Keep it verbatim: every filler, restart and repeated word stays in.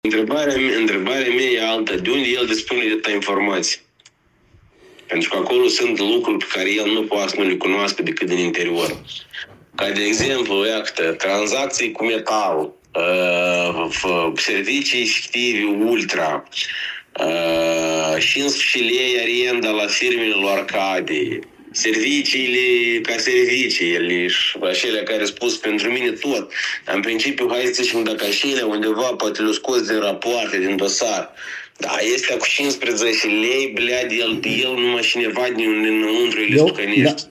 Întrebarea, întrebarea mea e alta. De unde el dispune de atâta informații? Pentru că acolo sunt lucruri pe care el nu poate să nu le cunoască decât din interior. Ca de exemplu, iată, tranzacții cu metal, uh, servicii fictive ultra, uh, cincisprezece lei arenda la firmele lui Arcade, serviciile ca servicii, ele, acelea care spus pentru mine tot. În principiu, hai să zicem, dacă acelea undeva poate le-o scos din rapoarte, din dosar, da, este cu cincisprezece lei, blea, de el, de el numai cineva din înăuntru îi le stucănește.